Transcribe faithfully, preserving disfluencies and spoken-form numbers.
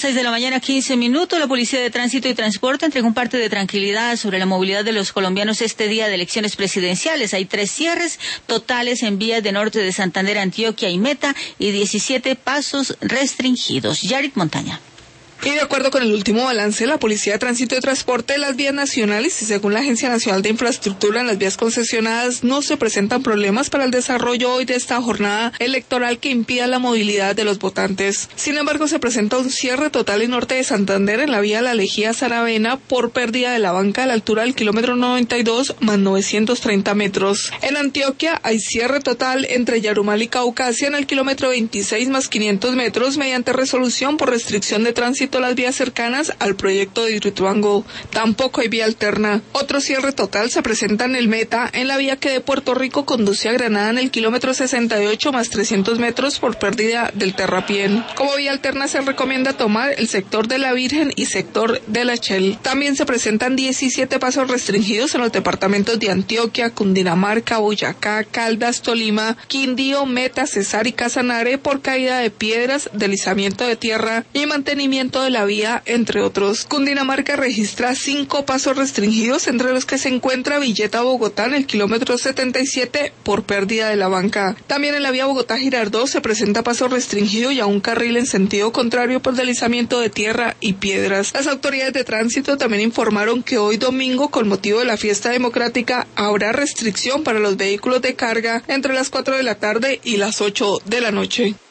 seis de la mañana, quince minutos, la Policía de Tránsito y Transporte entregó un parte de tranquilidad sobre la movilidad de los colombianos este día de elecciones presidenciales. Hay tres cierres totales en vías de norte de Santander, Antioquia y Meta y diecisiete pasos restringidos. Yarit Montaña. Y de acuerdo con el último balance de la Policía de Tránsito y Transporte de las vías nacionales y según la Agencia Nacional de Infraestructura, en las vías concesionadas no se presentan problemas para el desarrollo hoy de esta jornada electoral que impida la movilidad de los votantes. Sin embargo, se presenta un cierre total en norte de Santander en la vía La Lejía-Saravena por pérdida de la banca a la altura del kilómetro noventa y dos más novecientos treinta metros. En Antioquia hay cierre total entre Yarumal y Caucasia en el kilómetro veintiséis más quinientos metros mediante resolución por restricción de tránsito las vías cercanas al proyecto de Hidroituango. Tampoco hay vía alterna. Otro cierre total se presenta en el Meta, en la vía que de Puerto Rico conduce a Granada en el kilómetro sesenta y ocho más trescientos metros por pérdida del terrapién. Como vía alterna se recomienda tomar el sector de la Virgen y sector de la Shell. También se presentan diecisiete pasos restringidos en los departamentos de Antioquia, Cundinamarca, Boyacá, Caldas, Tolima, Quindío, Meta, Cesar y Casanare por caída de piedras, deslizamiento de tierra y mantenimiento de la vía, entre otros. Cundinamarca registra cinco pasos restringidos, entre los que se encuentra Villeta-Bogotá en el kilómetro setenta y siete por pérdida de la banca. También en la vía Bogotá-Girardot se presenta paso restringido y a un carril en sentido contrario por deslizamiento de tierra y piedras. Las autoridades de tránsito también informaron que hoy domingo, con motivo de la fiesta democrática, habrá restricción para los vehículos de carga entre las cuatro de la tarde y las ocho de la noche.